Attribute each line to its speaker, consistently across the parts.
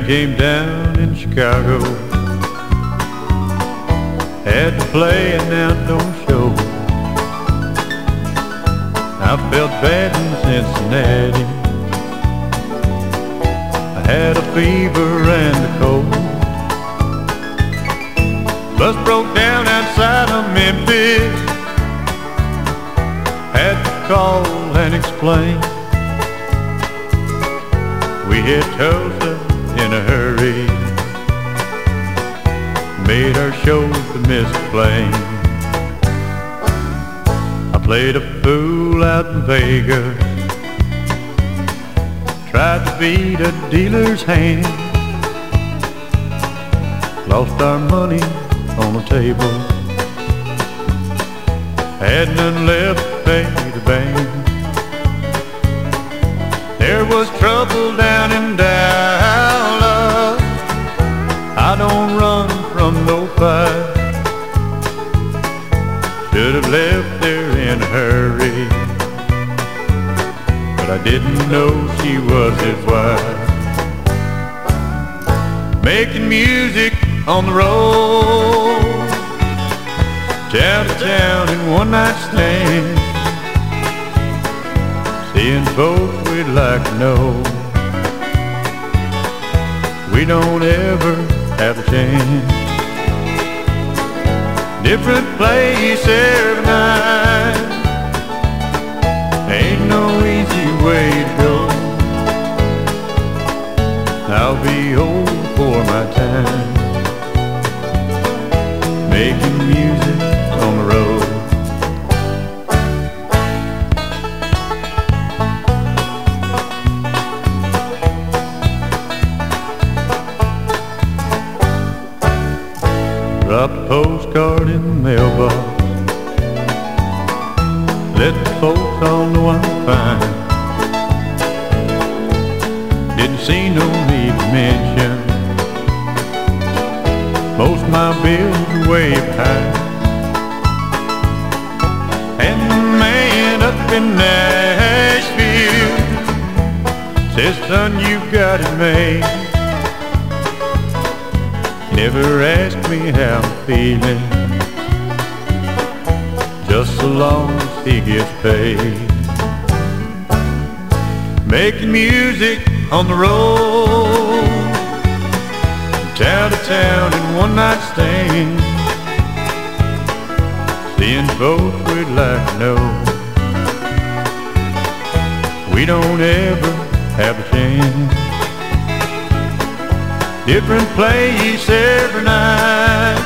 Speaker 1: came down in Chicago, had to play an outdoor show. I felt bad in Cincinnati, I had a fever and a cold. Bus broke down outside of Memphis, had to call and explain. We hit Tulsa in a hurry, made our show to miss the plane. I played a fool out in Vegas, tried to beat a dealer's hand, lost our money on the table, had none left to pay the band. There was trouble down in Dallas, I don't run from no fight. Should have left there in a hurry, but I didn't know she was his wife. Making music on the road, town to town in one night stand, seeing folks we'd like to know. We don't ever have a chance. Different place every night, ain't no easy way to go. I'll be old before my time, making music on the road. Dropped a postcard in the mailbox, let the folks all know I'm fine. Didn't see no need to mention, most of my bills are way behind. And the man up in Nashville says, son, you've got it made. Never asked me how I'm feeling, just so long as he gets paid. Making music on the road, town to town in one night stand, seeing folks we'd like to know. We don't ever have a chance. Different place every night,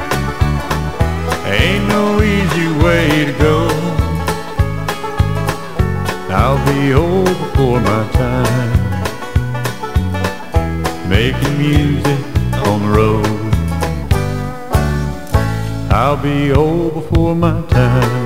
Speaker 1: ain't no easy way to go. I'll be old before my time, making music on the road. I'll be old before my time.